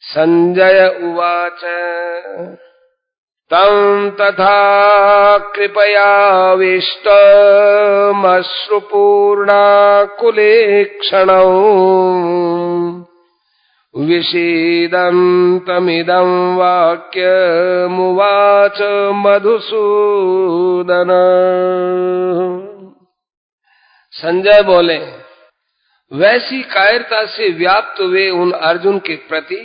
संजय उवाच तं तथा कृपयाविष्टमश्रुपूर्णाकुलेक्षणौ विषीदन्तमिदं वाक्यमुवाच मधुसूदन। संजय बोले, वैसी कायरता से व्याप्त हुए उन अर्जुन के प्रति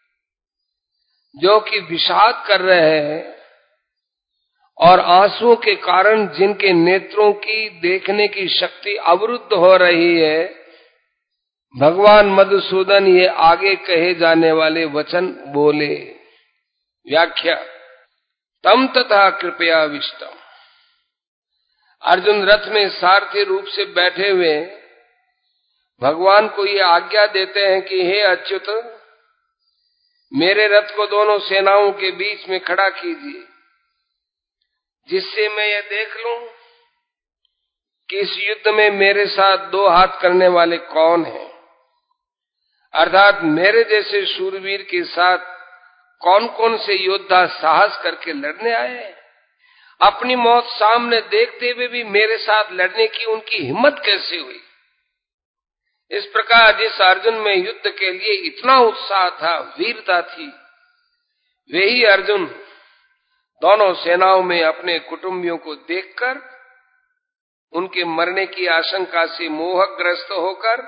जो कि विषाद कर रहे हैं और आंसुओं के कारण जिनके नेत्रों की देखने की शक्ति अवरुद्ध हो रही है, भगवान मधुसूदन ये आगे कहे जाने वाले वचन बोले। व्याख्या। तम तथा कृपया विष्टम। अर्जुन रथ में सारथी रूप से बैठे हुए भगवान को ये आज्ञा देते हैं कि हे अच्युत, मेरे रथ को दोनों सेनाओं के बीच में खड़ा कीजिए, जिससे मैं ये देख लूं कि इस युद्ध में मेरे साथ दो हाथ करने वाले कौन हैं, अर्थात मेरे जैसे शूरवीर के साथ कौन कौन से योद्धा साहस करके लड़ने आए। अपनी मौत सामने देखते हुए भी मेरे साथ लड़ने की उनकी हिम्मत कैसे हुई। इस प्रकार जिस अर्जुन में युद्ध के लिए इतना उत्साह था, वीरता थी, वे ही अर्जुन दोनों सेनाओं में अपने कुटुंबियों को देखकर उनके मरने की आशंका से मोहग्रस्त होकर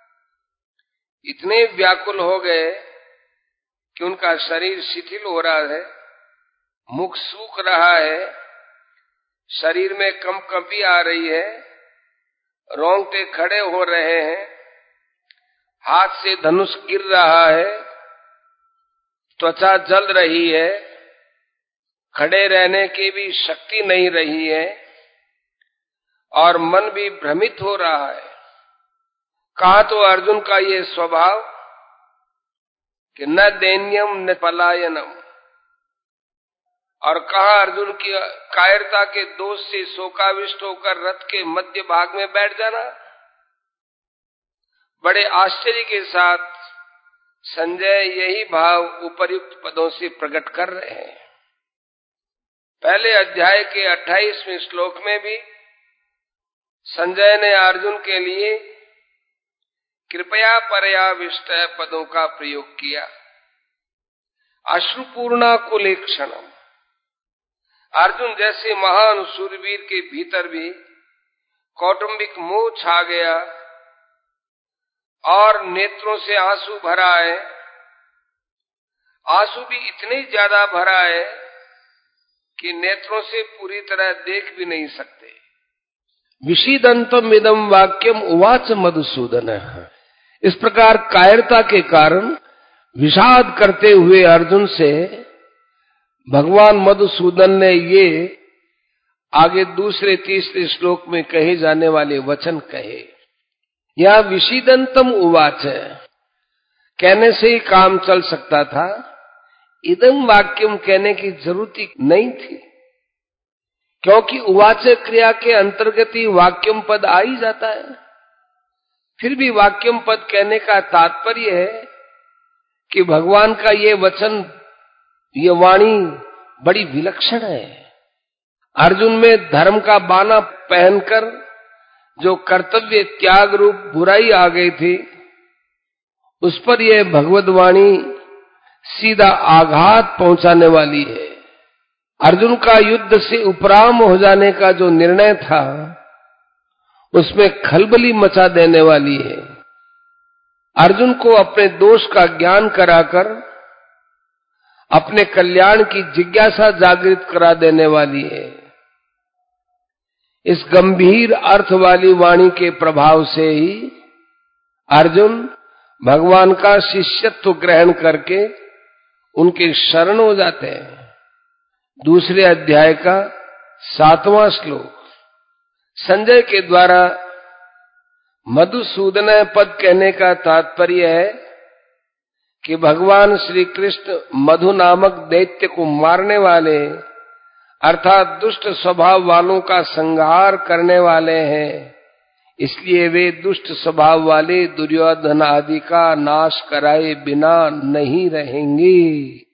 इतने व्याकुल हो गए कि उनका शरीर शिथिल हो रहा है, मुख सूख रहा है, शरीर में कंपी आ रही है, रोंगटे खड़े हो रहे हैं, हाथ से धनुष गिर रहा है, त्वचा जल रही है, खड़े रहने की भी शक्ति नहीं रही है और मन भी भ्रमित हो रहा है। कहा तो अर्जुन का ये स्वभाव कि न दैन्यम न पलायनम, और कहा अर्जुन की कायरता के दोष से शोकाविष्ट होकर रथ के मध्य भाग में बैठ जाना। बड़े आश्चर्य के साथ संजय यही भाव उपर्युक्त पदों से प्रकट कर रहे हैं। पहले अध्याय के 28वें श्लोक में भी संजय ने अर्जुन के लिए कृपया परयाविष्ट पदों का प्रयोग किया। अश्रुपूर्णा कुलेक्षणम। अर्जुन जैसे महान शूरवीर के भीतर भी कौटुंबिक मोह छा गया और नेत्रों से आंसू भरा है। आंसू भी इतने ज्यादा भरा है कि नेत्रों से पूरी तरह देख भी नहीं सकते। विषीदंतम इदम वाक्यम उवाच मधुसूदन। इस प्रकार कायरता के कारण विषाद करते हुए अर्जुन से भगवान मधुसूदन ने ये आगे दूसरे तीसरे श्लोक में कहे जाने वाले वचन कहे। यह विषीदंतम उवाच कहने से ही काम चल सकता था, इदम वाक्यम कहने की जरूरत नहीं थी, क्योंकि उवाच क्रिया के अंतर्गत ही वाक्यम पद आ ही जाता है। फिर भी वाक्यम पद कहने का तात्पर्य है कि भगवान का ये वचन, ये वाणी बड़ी विलक्षण है। अर्जुन में धर्म का बाना पहनकर जो कर्तव्य त्याग रूप बुराई आ गई थी, उस पर यह भगवद वाणी सीधा आघात पहुंचाने वाली है। अर्जुन का युद्ध से उपराम हो जाने का जो निर्णय था, उसमें खलबली मचा देने वाली है। अर्जुन को अपने दोष का ज्ञान कराकर अपने कल्याण की जिज्ञासा जागृत करा देने वाली है। इस गंभीर अर्थ वाली वाणी के प्रभाव से ही अर्जुन भगवान का शिष्यत्व ग्रहण करके उनके शरण हो जाते हैं। दूसरे अध्याय का 7वां श्लोक। संजय के द्वारा मधुसूदन पद कहने का तात्पर्य है कि भगवान श्री कृष्ण मधु नामक दैत्य को मारने वाले, अर्थात दुष्ट स्वभाव वालों का संहार करने वाले हैं, इसलिए वे दुष्ट स्वभाव वाले दुर्योधन आदि का नाश कराए बिना नहीं रहेंगे।